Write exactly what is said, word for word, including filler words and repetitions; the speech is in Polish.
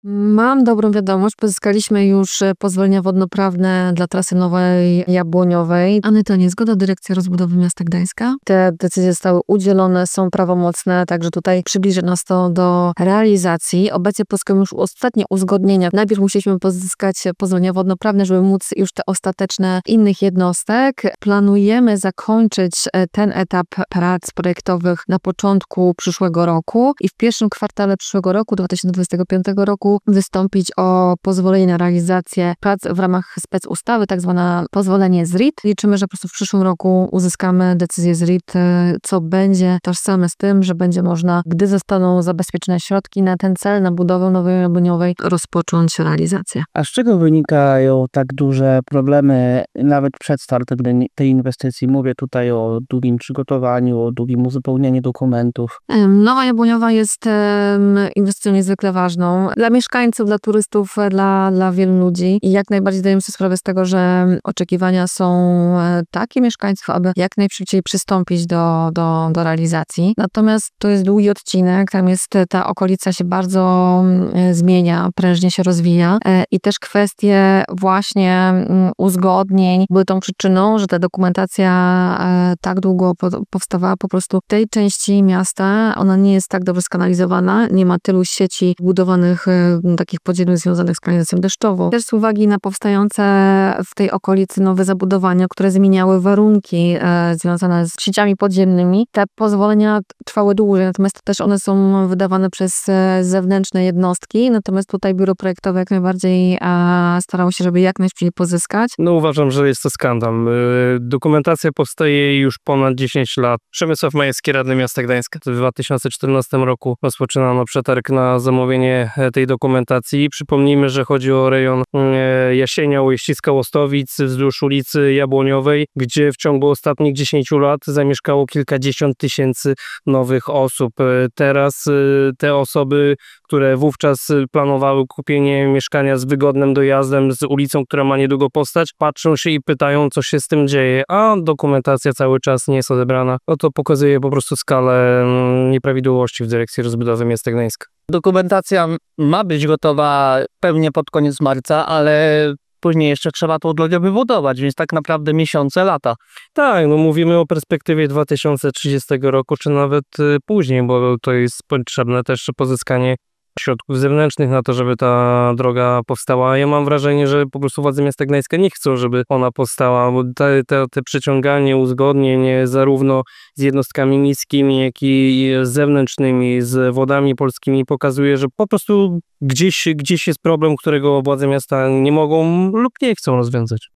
Mam dobrą wiadomość. Pozyskaliśmy już e, pozwolenia wodnoprawne dla trasy nowej Jabłoniowej. Anyta, niezgoda Dyrekcja Rozbudowy Miasta Gdańska. Te decyzje zostały udzielone, są prawomocne, także tutaj przybliży nas to do realizacji. Obecnie pozyskujemy już ostatnie uzgodnienia. Najpierw musieliśmy pozyskać pozwolenia wodnoprawne, żeby móc już te ostateczne innych jednostek. Planujemy zakończyć e, ten etap prac projektowych na początku przyszłego roku i w pierwszym kwartale przyszłego roku, dwa tysiące dwudziestego piątego roku, wystąpić o pozwolenie na realizację prac w ramach specustawy, tak zwane pozwolenie z R I T. Liczymy, że po prostu w przyszłym roku uzyskamy decyzję z R I T, co będzie tożsame z tym, że będzie można, gdy zostaną zabezpieczone środki na ten cel, na budowę nowej Jabłoniowej, rozpocząć realizację. A z czego wynikają tak duże problemy nawet przed startem tej- tej inwestycji? Mówię tutaj o długim przygotowaniu, o długim uzupełnianiu dokumentów. Em, Nowa Jabłoniowa jest em, inwestycją niezwykle ważną dla mieszkańców, dla turystów, e, dla, dla wielu ludzi i jak najbardziej zdajemy sobie sprawę z tego, że oczekiwania są e, takie mieszkańców, aby jak najszybciej przystąpić do, do, do realizacji. Natomiast to jest długi odcinek, tam jest e, ta okolica się bardzo e, zmienia, prężnie się rozwija e, i też kwestie właśnie mm, uzgodnień były tą przyczyną, że ta dokumentacja e, tak długo po, powstawała po prostu w tej części miasta. Ona nie jest tak dobrze skanalizowana, nie ma tylu sieci budowanych e, takich podziemnych związanych z kanalizacją deszczową. Też z uwagi na powstające w tej okolicy nowe zabudowania, które zmieniały warunki e, związane z sieciami podziemnymi, te pozwolenia trwały dłużej, natomiast też one są wydawane przez e, zewnętrzne jednostki, natomiast tutaj biuro projektowe jak najbardziej e, starało się, żeby jak najszybciej pozyskać. No uważam, że jest to skandal. Yy, Dokumentacja powstaje już ponad dziesięć lat. Przemysław Majewski, radny miasta Gdańska. W dwa tysiące czternastym roku rozpoczynano przetarg na zamówienie e, tej dokumentacji. Przypomnijmy, że chodzi o rejon e, Jasienia, Ujściska, Łostowic, wzdłuż ulicy Jabłoniowej, gdzie w ciągu ostatnich dziesięciu lat zamieszkało kilkadziesiąt tysięcy nowych osób. E, Teraz e, te osoby, które wówczas e, planowały kupienie mieszkania z wygodnym dojazdem, z ulicą, która ma niedługo powstać, patrzą się i pytają, co się z tym dzieje, a dokumentacja cały czas nie jest odebrana. No to pokazuje po prostu skalę mm, nieprawidłowości w Dyrekcji Rozbudowy Miasta Gdańska. Dokumentacja ma być gotowa pewnie pod koniec marca, ale później jeszcze trzeba tą drogę wybudować, więc tak naprawdę miesiące, lata. Tak, no mówimy o perspektywie dwa tysiące trzydziestego roku, czy nawet y, później, bo to jest potrzebne też pozyskanie środków zewnętrznych na to, żeby ta droga powstała. Ja mam wrażenie, że po prostu władze miasta Gdańska nie chcą, żeby ona powstała, bo te, te, te przeciąganie uzgodnień zarówno z jednostkami miejskimi, jak i zewnętrznymi, z wodami polskimi pokazuje, że po prostu gdzieś, gdzieś jest problem, którego władze miasta nie mogą lub nie chcą rozwiązać.